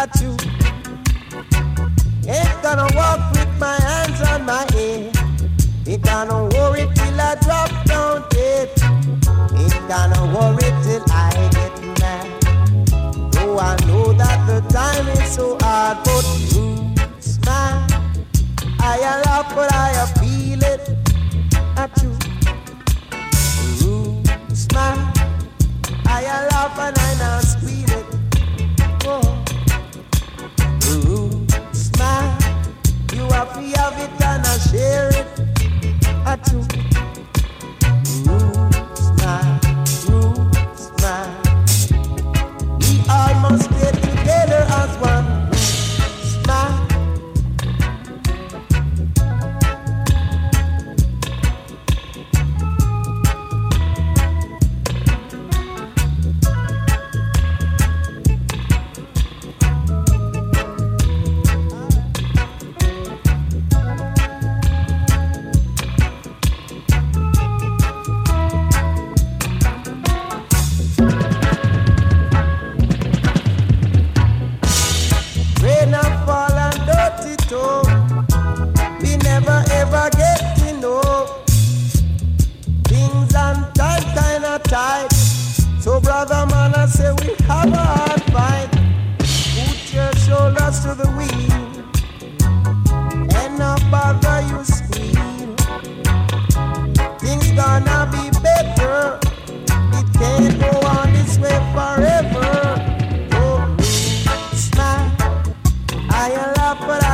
you. Ain't gonna walk with my hands on my head. Ain't gonna worry till I drop down dead. Ain't gonna worry till I get mad. Though I know that the time is so hard, but smile. I laugh, but I feel it at you. Smile. I laugh and I now squeal it. Oh. Smile. You have to have it and I share it at you. Smile. Smile. We all must get together as one. Smile. We never ever get to know things and time kinda tight. So brother man, I say we have a hard fight. Put your shoulders to the wheel and not bother you squeal. Things gonna be better. It can't go on this way forever. Oh, smile. I laugh, but